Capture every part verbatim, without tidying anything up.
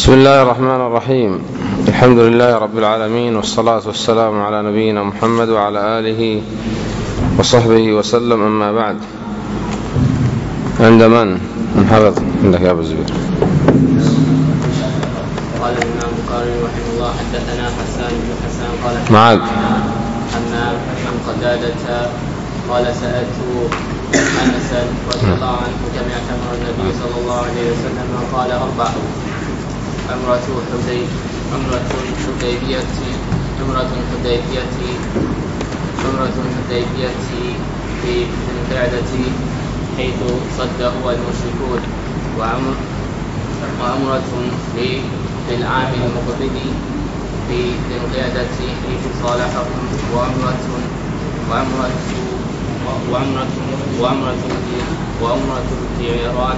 بسم الله الرحمن الرحيم. الحمد لله رب العالمين، والصلاة والسلام على نبينا محمد وعلى آله وصحبه وسلم. أما بعد، عند من من حفظ عندك يا أبو الزبير؟ قال الإمام البخاري رحمه الله: حدثنا حسان بن حسان قال معاذ حمام عن قتادة قال سألت أنسا رضي الله عنه كم اعتمر النبي صلى الله عليه وسلم؟ قال أربع: عمرة حديبية عمرة حديبية عمرة حديبية عمرة حديبية في ذي القعدة حيث صده المشركون، وعمر وعمرة في العام المقبل في ذي القعدة حيث صالحهم، وعمرة وعمرة وعمرة وعمرة وعمرة الجيران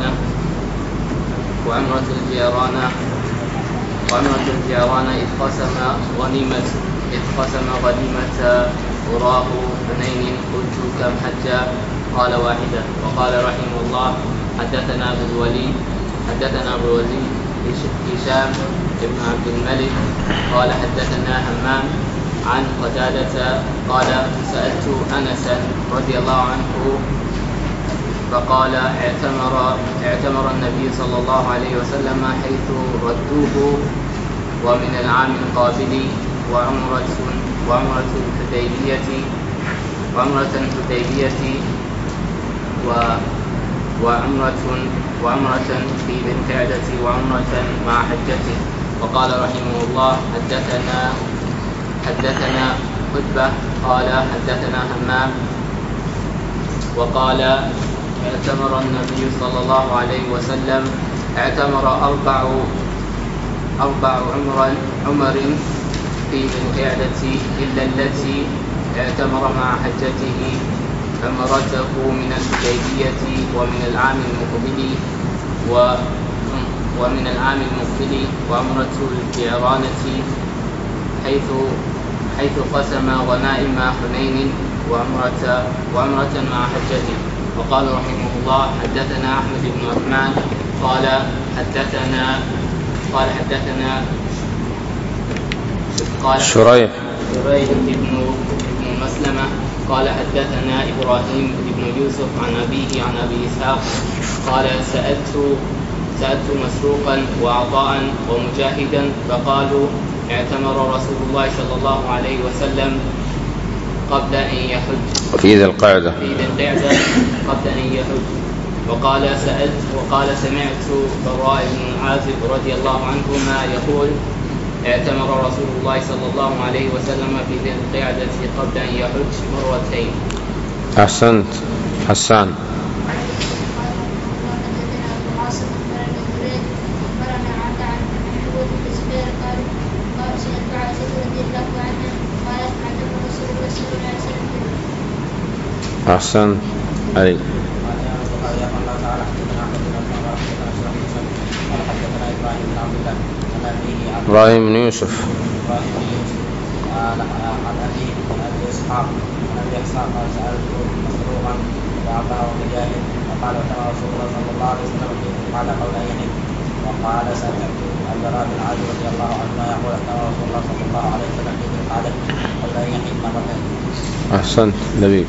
وعمرة الجيران وعمرة الجيران إذ قسم غنيمة إذ قسم غنيمة وراه حنين. قلت كم حجة؟ قال واحدة. وقال رحمه الله: حدثنا أبو الوليد حدثنا أبو الوليد هشام بن عبد الملك قال حدثنا همام عن قتادة قال سألت أنسا رضي الله عنه فقال اعتمر اعتمر النبي صلى الله عليه وسلم حيث ردوه، ومن العام القابل وعمرة وعمرة الحديبية وعمرة الحديبية وعمرة وعمرة في ذي القعدة وعمرة مع حجته. وقال رحمه الله: حدثنا حدثنا خطبة قال حدثنا همام وقال اعتمر النبي صلى الله عليه وسلم اعتمر أربع أربع عمر عمر في ذي القعدة إلا التي اعتمر مع حجته، عمرته من الحديبية ومن العام المقبل ومن العام المقبل وعمرة الجيرانة حيث حيث قسم غنائم حنين وعمرة وعمرة مع حجته. وقال رحمه الله: حدثنا أحمد بن عثمان قال حدثنا قال حدثنا قال شريح شريح بن بن مسلمة قال حدثنا إبراهيم بن يوسف عن أبيه عن أبي إسحاق قال سألت سألت مسروقا وعطاء ومجاهدا فقالوا اعتمر رسول الله صلى الله عليه وسلم قبل أن يحج في ذي القعدة في ذي القعدة قبل أن يحج. وقال سألت وقال سمعت براء بن عازب رضي الله عنهما يقول اعتمر رسول الله صلى الله عليه وسلم في ذي القعدة قبل أن يحج مرتين. أحسنت. حسان. أحسن. علي. إبراهيم بن يوسف عن أبي أبي إسحاق عن أبي إسحاق قال سألت مسروقا وعطاء ومجاهد فقال كما رسول الله صلى الله عليه وسلم قال قول يحيى. وقال سمعت البراء بن عازب رضي الله عنهما يقول كما رسول الله صلى الله عليه وسلم في القعدة قول يحيى مرتين. أحسنت. لبيب.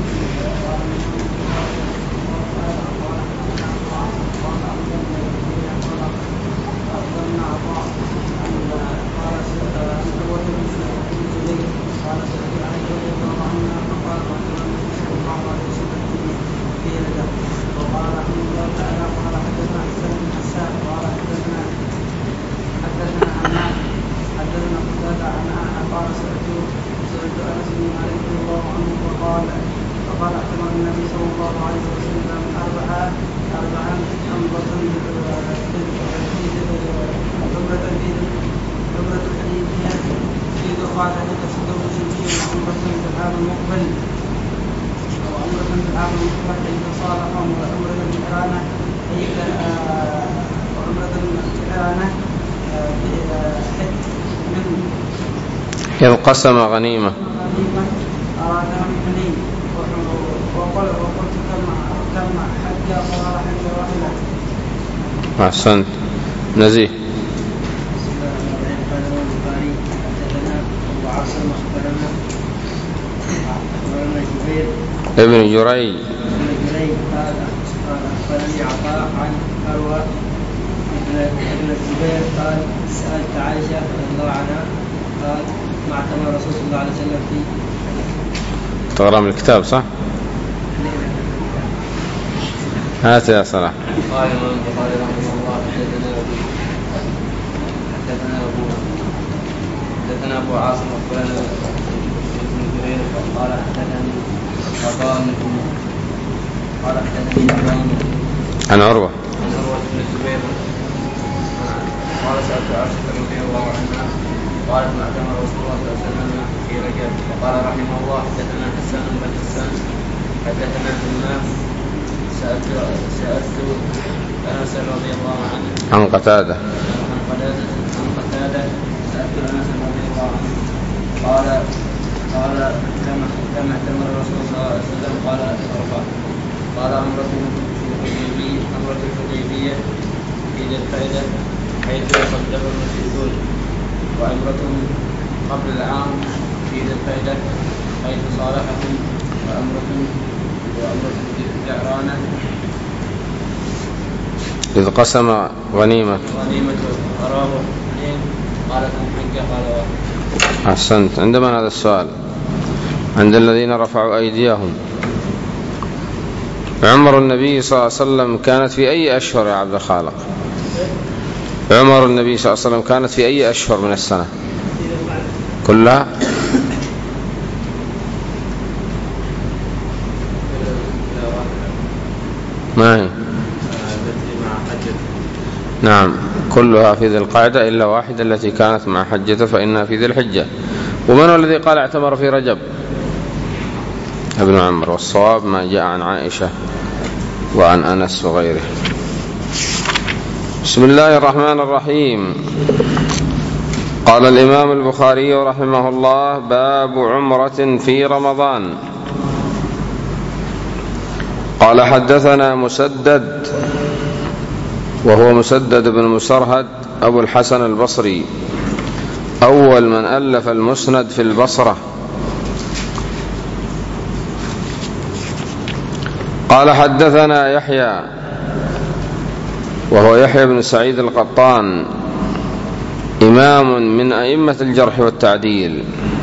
إذ قسم غنيمة أحسنت. نزيه. ابن جريج قال أخبرني عطاء عن أروى ابن الزبير قال سألت عائشة رضي الله عنها قال ما اعتمر الرسول صلى الله عليه وسلم في تقرأ من الكتاب صح؟ هات يا صلاح. قال الإمام البخاري رحمه الله حدثنا أبو حدثنا أبو حدثنا أبو عاصم أخبرنا ابن جرير قال حدثني عطاء قال حدثني عن عروة عن عروة بن الزبير قال سألت عائشة رضي الله عنها قالت ما اعتمر رسول الله صلى الله عليه وسلم في رجب وقال رحمه الله حدثنا حسان بن حسان حدثنا همام سألت سألت أنس رضي الله عنه عن قتادة عن قتادة عن قتادة سألت أنس رضي الله عنه قال قال كما كما اعتمر الرسول صلى الله عليه وسلم قال أربعة قال أمرة الحديبية أمرة الحديبية في ذي القعدة حيث يصدق المشركون وأمرة قبل العام في ذي القعدة حيث صالحهم وأمرة وأمرة الجعرانة إذ قسم غنيمة غنيمة أراه اثنين قالت محجة قال واحد. أحسنت. عندما هذا السؤال عند الذين رفعوا أيديهم عمر النبي صلى الله عليه وسلم كانت في أي أشهر يا عبد الخالق؟ عمر النبي صلى الله عليه وسلم كانت في أي أشهر من السنة كلها؟ ما هي؟ نعم كلها في ذي القعدة إلا واحدة التي كانت مع حجته فإنها في ذي الحجة. ومن هو الذي قال اعتمر في رجب؟ ابن عمر. والصواب ما جاء عن عائشة وعن أنس وغيره. بسم الله الرحمن الرحيم. قال الإمام البخاري رحمه الله باب عمرة في رمضان. قال حدثنا مسدد وهو مسدد بن مسرهد أبو الحسن البصري أول من ألف المسند في البصرة. قال حدثنا يحيى وهو يحيى بن سعيد القطان إمام من أئمة الجرح والتعديل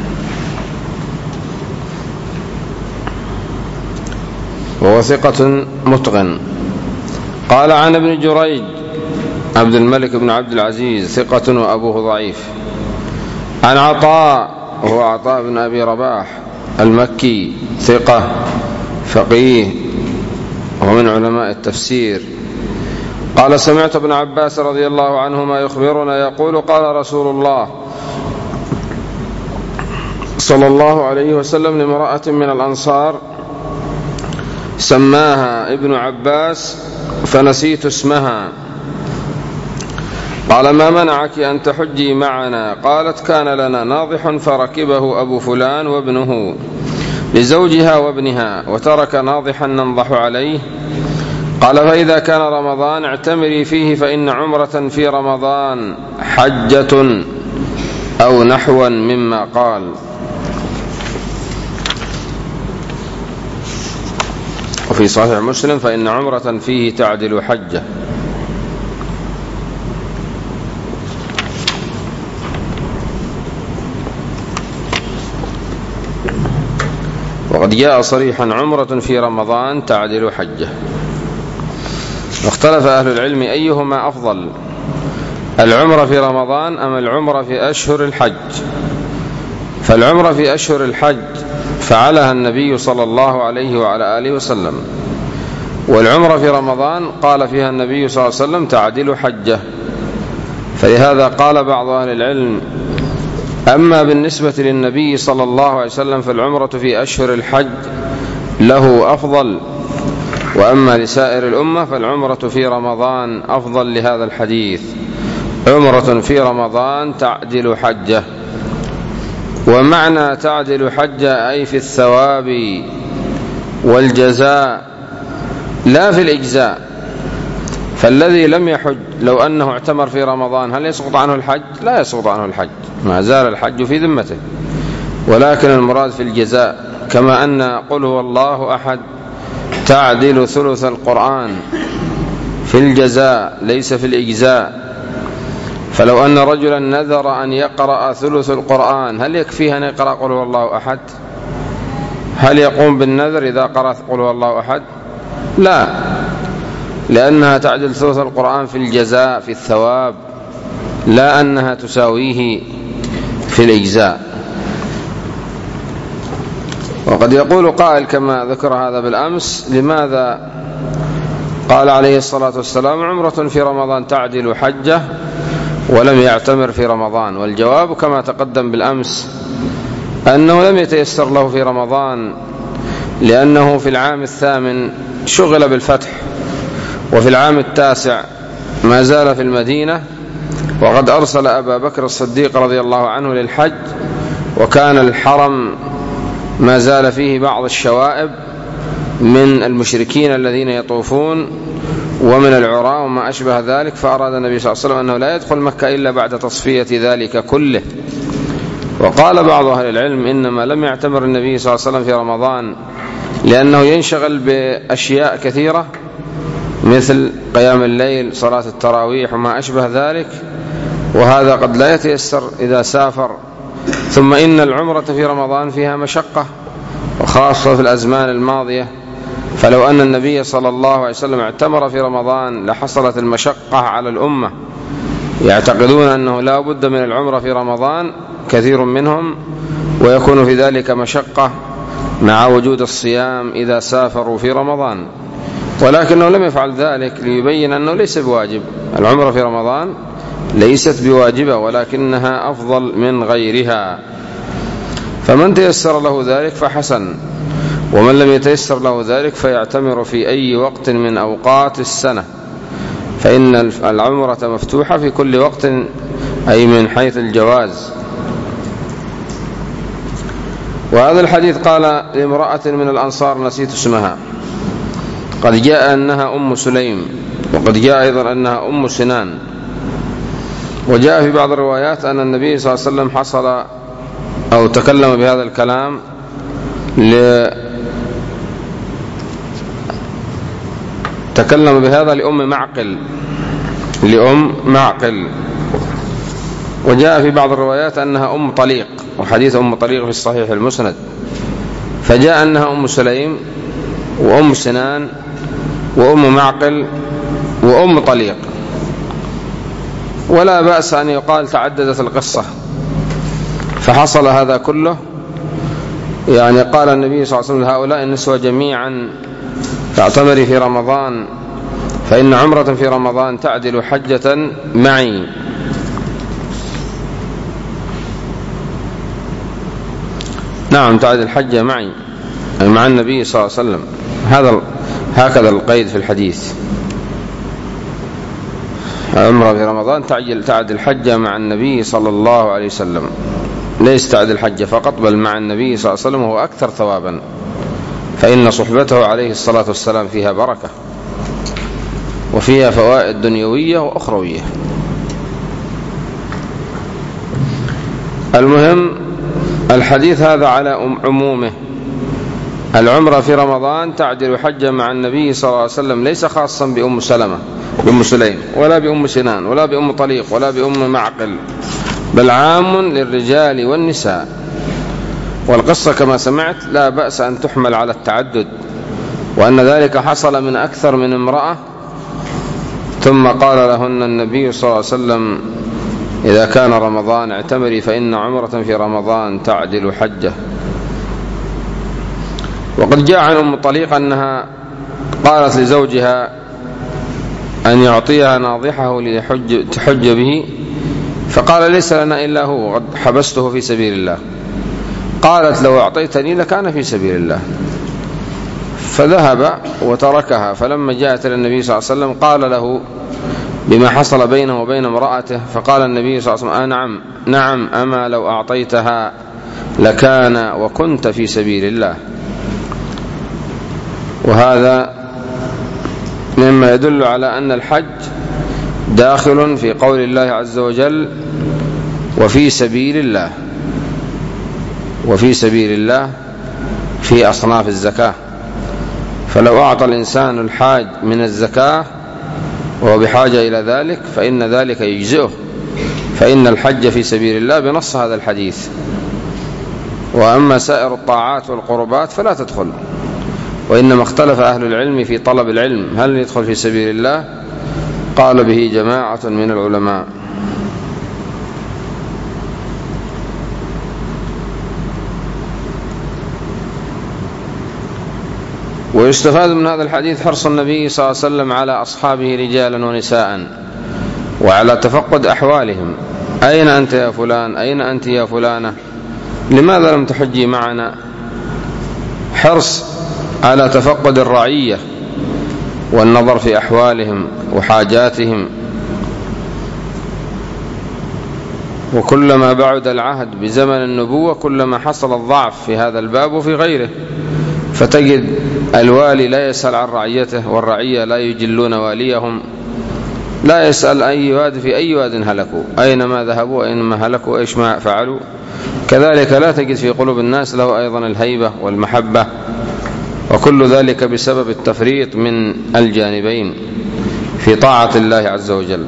وهو ثقة متقن. قال عن ابن جريج عبد الملك بن عبد العزيز ثقة وأبوه ضعيف. عن عطاء وهو عطاء بن أبي رباح المكي ثقة فقيه ومن علماء التفسير. قال سمعت ابن عباس رضي الله عنهما يخبرنا يقول قال رسول الله صلى الله عليه وسلم لامرأة من الأنصار سماها ابن عباس فنسيت اسمها قال ما منعك أن تحجي معنا؟ قالت كان لنا ناضح فركبه أبو فلان وابنه لزوجها وابنها وترك ناضحا ننضح عليه. قال فإذا كان رمضان اعتمري فيه فإن عمرة في رمضان حجة أو نحوا مما قال. وفي صحيح مسلم فإن عمرة فيه تعدل حجة. وقد جاء صريحا عمرة في رمضان تعدل حجة. واختلف أهل العلم أيهما أفضل العمرة في رمضان أم العمرة في أشهر الحج؟ فالعمرة في أشهر الحج فعلها النبي صلى الله عليه وعلى آله وسلم، والعمرة في رمضان قال فيها النبي صلى الله عليه وسلم تعدل حجة. فلهذا قال بعض أهل العلم أما بالنسبة للنبي صلى الله عليه وسلم فالعمرة في أشهر الحج له أفضل، وأما لسائر الأمة فالعمرة في رمضان أفضل لهذا الحديث. عمرة في رمضان تعدل حجة. ومعنى تعدل حجة أي في الثواب والجزاء لا في الإجزاء. فالذي لم يحج لو أنه اعتمر في رمضان هل يسقط عنه الحج؟ لا يسقط عنه الحج، ما زال الحج في ذمته. ولكن المراد في الجزاء، كما أن قل هو الله أحد تعدل ثلث القرآن في الجزاء ليس في الإجزاء. فلو أن رجلا نذر أن يقرأ ثلث القرآن هل يكفيه أن يقرأ قل هو الله أحد؟ هل يقوم بالنذر إذا قرأ قل هو الله أحد؟ لا، لأنها تعدل ثلث القرآن في الجزاء في الثواب، لا أنها تساويه في الإجزاء. وقد يقول قائل كما ذكر هذا بالأمس: لماذا قال عليه الصلاة والسلام عمرة في رمضان تعدل حجة ولم يعتمر في رمضان؟ والجواب كما تقدم بالأمس أنه لم يتيسر له في رمضان، لأنه في العام الثامن شغل بالفتح، وفي العام التاسع ما زال في المدينة، وقد أرسل أبا بكر الصديق رضي الله عنه للحج، وكان الحرم ما زال فيه بعض الشوائب من المشركين الذين يطوفون ومن العراة وما أشبه ذلك، فأراد النبي صلى الله عليه وسلم أنه لا يدخل مكة إلا بعد تصفية ذلك كله. وقال بعض أهل العلم إنما لم يعتمر النبي صلى الله عليه وسلم في رمضان لأنه ينشغل بأشياء كثيرة مثل قيام الليل، صلاة التراويح وما أشبه ذلك، وهذا قد لا يتيسر إذا سافر. ثم إن العمرة في رمضان فيها مشقة، وخاصة في الأزمان الماضية، فلو أن النبي صلى الله عليه وسلم اعتمر في رمضان لحصلت المشقة على الأمة، يعتقدون أنه لا بد من العمرة في رمضان كثير منهم، ويكون في ذلك مشقة مع وجود الصيام إذا سافروا في رمضان. ولكنه لم يفعل ذلك ليبين أنه ليس بواجب، العمرة في رمضان ليست بواجبة ولكنها أفضل من غيرها، فمن تيسر له ذلك فحسن، ومن لم يتيسر له ذلك فيعتمر في أي وقت من أوقات السنة، فإن العمرة مفتوحة في كل وقت، أي من حيث الجواز. وهذا الحديث قال لامرأة من الأنصار نسيت اسمها، قد جاء أنها أم سليم، وقد جاء أيضا أنها أم سنان، وجاء في بعض الروايات أن النبي صلى الله عليه وسلم حصل أو تكلم بهذا الكلام ل... تكلم بهذا لأم معقل لأم معقل وجاء في بعض الروايات أنها أم طليق، وحديث أم طليق في الصحيح المسند، فجاء أنها أم سليم وأم سنان وأم معقل وأم طليق، ولا بأس أن يقال تعددت القصة، فحصل هذا كله. يعني قال النبي صلى الله عليه وسلم لهؤلاء النسوة جميعا تعتمري في رمضان، فإن عمرة في رمضان تعدل حجة معي. نعم، تعدل حجة معي مع النبي صلى الله عليه وسلم، هذا هكذا القيد في الحديث، عمرة في رمضان تعدل تعدل حجة مع النبي صلى الله عليه وسلم، ليس تعدل حجة فقط بل مع النبي صلى الله عليه وسلم، وهو أكثر ثوابا، فإن صحبته عليه الصلاة والسلام فيها بركة وفيها فوائد دنيوية وأخروية. المهم الحديث هذا على عمومه، العمرة في رمضان تعدل حجة مع النبي صلى الله عليه وسلم، ليس خاصا بأم سلمة بأم سليم ولا بأم سنان ولا بأم طليق ولا بأم معقل، بل عام للرجال والنساء. والقصة كما سمعت لا بأس أن تحمل على التعدد، وأن ذلك حصل من أكثر من امرأة، ثم قال لهن النبي صلى الله عليه وسلم إذا كان رمضان اعتمري فإن عمرة في رمضان تعدل حجة. وقد جاء عن أم طليق أنها قالت لزوجها أن يعطيها ناضحه ليحج تحج به، فقال ليس لنا إلا هو، قد حبسته في سبيل الله. قالت لو أعطيتني لكان في سبيل الله، فذهب وتركها. فلما جاءت إلى النبي صلى الله عليه وسلم قال له بما حصل بينه وبين امرأته، فقال النبي صلى الله عليه وسلم آه نعم نعم أما لو أعطيتها لكان وكنت في سبيل الله. وهذا مما يدل على أن الحج داخل في قول الله عز وجل وفي سبيل الله، وفي سبيل الله في أصناف الزكاة. فلو أعطى الإنسان الحاج من الزكاة وهو بحاجة إلى ذلك فإن ذلك يجزئه، فإن الحج في سبيل الله بنص هذا الحديث. وأما سائر الطاعات والقربات فلا تدخل. وإنما اختلف أهل العلم في طلب العلم هل يدخل في سبيل الله؟ قال به جماعة من العلماء. ويستفاد من هذا الحديث حرص النبي صلى الله عليه وسلم على أصحابه رجالا ونساء وعلى تفقد أحوالهم. أين أنت يا فلان؟ أين أنت يا فلانة؟ لماذا لم تحجي معنا؟ حرص على تفقد الرعية والنظر في أحوالهم وحاجاتهم. وكلما بعد العهد بزمن النبوة كلما حصل الضعف في هذا الباب وفي غيره، فتجد الوالي لا يسأل عن رعيته والرعية لا يجلون واليهم، لا يسأل أي واد في أي واد هلكوا، أينما ذهبوا أينما هلكوا إيش ما فعلوا. كذلك لا تجد في قلوب الناس له أيضا الهيبة والمحبة، وكل ذلك بسبب التفريط من الجانبين في طاعة الله عز وجل.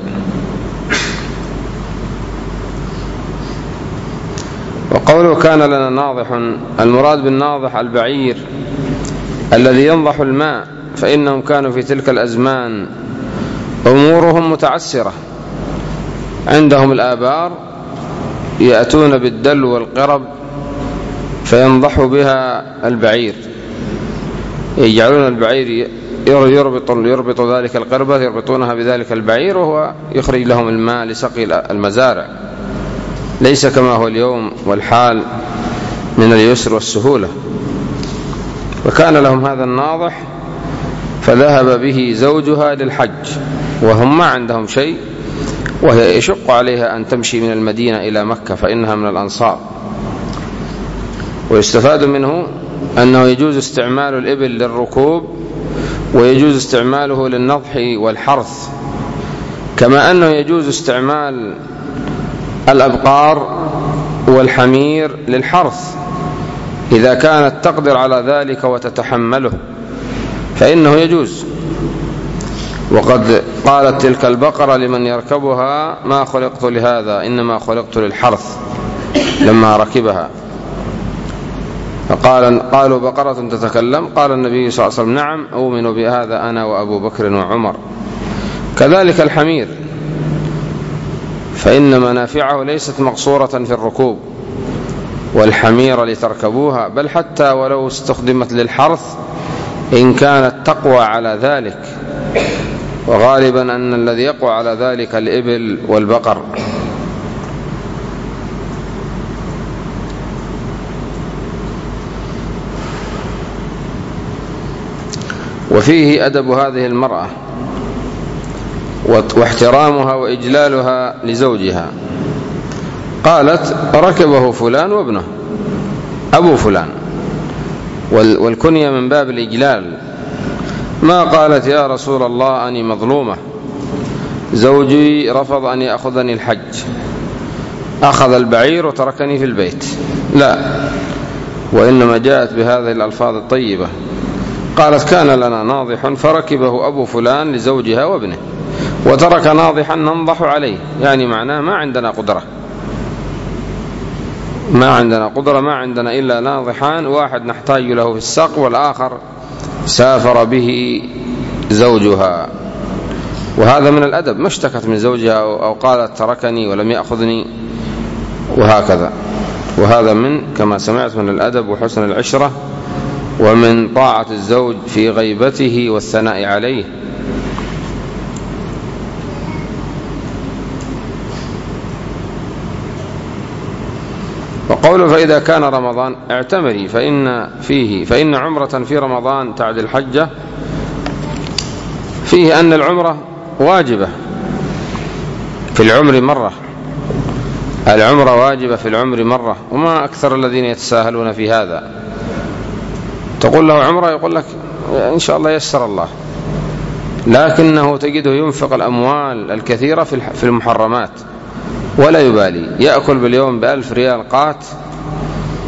وقوله كان لنا ناضح، المراد بالناضح البعير الذي ينضح الماء، فإنهم كانوا في تلك الأزمان أمورهم متعسرة، عندهم الآبار يأتون بالدلو والقرب فينضحوا بها البعير، يجعلون البعير يربط, يربط ذلك القربة يربطونها بذلك البعير وهو يخرج لهم الماء لسقي المزارع، ليس كما هو اليوم والحال من اليسر والسهولة. وكان لهم هذا الناضح فذهب به زوجها للحج وهم ما عندهم شيء، وهي يشق عليها أن تمشي من المدينة إلى مكة فإنها من الأنصار. ويستفاد منه أنه يجوز استعمال الإبل للركوب ويجوز استعماله للنضح والحرث، كما أنه يجوز استعمال الأبقار والحمير للحرث إذا كانت تقدر على ذلك وتتحمله فإنه يجوز. وقد قالت تلك البقرة لمن يركبها ما خلقت لهذا إنما خلقت للحرث لما ركبها. فقال قالوا بقرة تتكلم، قال النبي صلى الله عليه وسلم نعم أؤمن بهذا أنا وأبو بكر وعمر. كذلك الحمير، فإن منافعه ليست مقصورة في الركوب والحمير لتركبوها، بل حتى ولو استخدمت للحرث إن كانت تقوى على ذلك، وغالبا أن الذي يقوى على ذلك الإبل والبقر. وفيه أدب هذه المرأة واحترامها وإجلالها لزوجها. قالت ركبه فلان وابنه أبو فلان، والكنية من باب الإجلال، ما قالت يا رسول الله أني مظلومة زوجي رفض أن يأخذني الحج أخذ البعير وتركني في البيت، لا، وإنما جاءت بهذه الألفاظ الطيبة. قالت كان لنا ناضح فركبه أبو فلان لزوجها وابنه وترك ناضحا ننضح عليه، يعني معناه ما عندنا قدرة ما عندنا قدرة ما عندنا إلا ناضحان، واحد نحتاج له في السق والآخر سافر به زوجها. وهذا من الأدب، ما اشتكت من زوجها أو قالت تركني ولم يأخذني وهكذا. وهذا من كما سمعت من الأدب وحسن العشرة ومن طاعة الزوج في غيبته والثناء عليه. وقوله فإذا كان رمضان اعتمري فإن فيه فإن عمرة في رمضان تعدل حجة، فيه أن العمرة واجبة في العمر مرة، العمرة واجبة في العمر مرة، وما أكثر الذين يتساهلون في هذا. تقول له عمرة يقول لك إن شاء الله يسر الله، لكنه تجده ينفق الأموال الكثيرة في المحرمات ولا يبالي، يأكل باليوم بألف ريال قات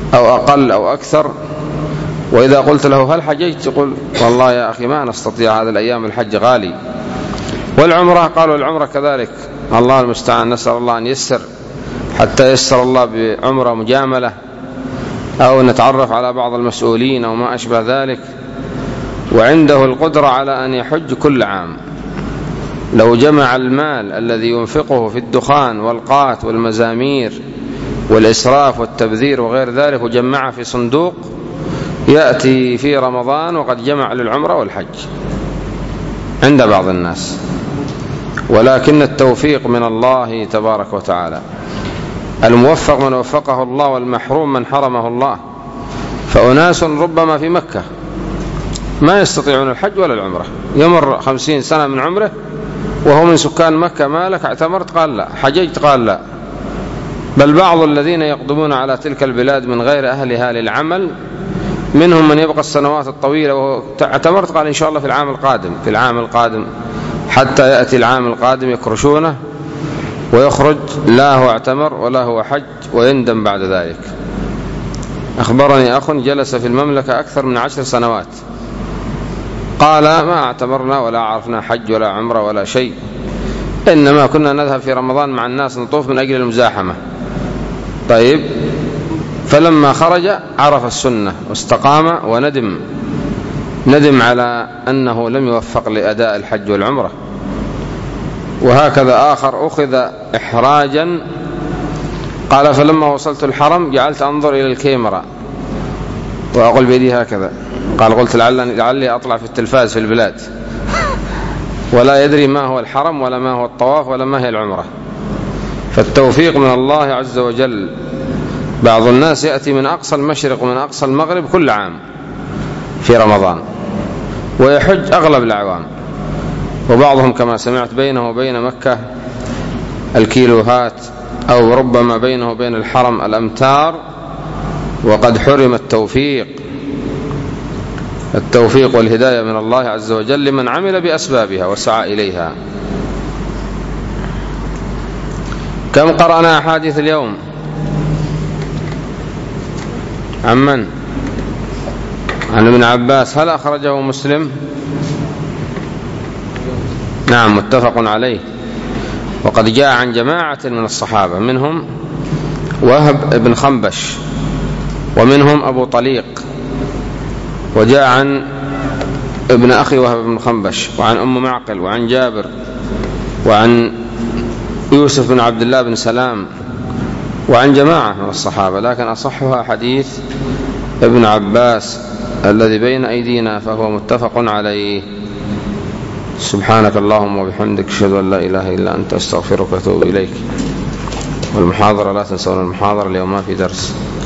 أو أقل أو أكثر. وإذا قلت له هل حججت؟ يقول والله يا أخي ما نستطيع هذه الأيام، الحج غالي. والعمرة قالوا العمرة كذلك، الله المستعان، نسأل الله أن يسر حتى يسر الله بعمرة مجاملة أو نتعرف على بعض المسؤولين أو ما أشبه ذلك، وعنده القدرة على أن يحج كل عام. لو جمع المال الذي ينفقه في الدخان والقات والمزامير والإسراف والتبذير وغير ذلك وجمعه في صندوق، يأتي في رمضان وقد جمع للعمرة والحج عند بعض الناس. ولكن التوفيق من الله تبارك وتعالى، الموفق من وفقه الله والمحروم من حرمه الله. فأناس ربما في مكة ما يستطيعون الحج ولا العمرة، يمر خمسين سنة من عمره وهو من سكان مكة، ما لك اعتمرت؟ قال لا. حججت؟ قال لا. بل بعض الذين يقدمون على تلك البلاد من غير أهلها للعمل، منهم من يبقى السنوات الطويلة وهو اعتمرت؟ قال إن شاء الله في العام القادم، في العام القادم، حتى يأتي العام القادم يكرشونه ويخرج لا هو اعتمر ولا هو حج ويندم بعد ذلك. أخبرني أخ جلس في المملكة أكثر من عشر سنوات، قال ما اعتمرنا ولا عرفنا حج ولا عمرة ولا شيء، إنما كنا نذهب في رمضان مع الناس نطوف من أجل المزاحمة. طيب، فلما خرج عرف السنة واستقام وندم، ندم على أنه لم يوفق لأداء الحج والعمرة. وهكذا آخر أخذ إحراجا، قال فلما وصلت الحرم جعلت أنظر إلى الكاميرا وأقول بيدي هكذا، قال قلت لعلي, لعلي أطلع في التلفاز في البلاد ولا يدري ما هو الحرم ولا ما هو الطواف ولا ما هي العمرة. فالتوفيق من الله عز وجل. بعض الناس يأتي من أقصى المشرق ومن أقصى المغرب كل عام في رمضان ويحج أغلب الأعوام، وبعضهم كما سمعت بينه وبين مكة الكيلوهات أو ربما بينه وبين الحرم الأمتار، وقد حرم التوفيق. التوفيق والهداية من الله عز وجل لمن عمل بأسبابها وسعى إليها. كم قرأنا أحاديث اليوم؟ عمن؟ عن ابن عباس. هل أخرجه مسلم؟ نعم، متفق عليه. وقد جاء عن جماعة من الصحابة، منهم وهب بن خنبش، ومنهم أبو طليق، وجاء عن ابن أخي وهب بن خنبش، وعن أم معقل، وعن جابر، وعن يوسف بن عبد الله بن سلام، وعن جماعة من الصحابة، لكن أصحها حديث ابن عباس الذي بين أيدينا فهو متفق عليه. سبحانك اللهم وبحمدك، أشهد أن لا إله إلا أنت، أستغفرك وأتوب إليك. والمحاضرة لا تنسون المحاضرة، اليوم ما في درس.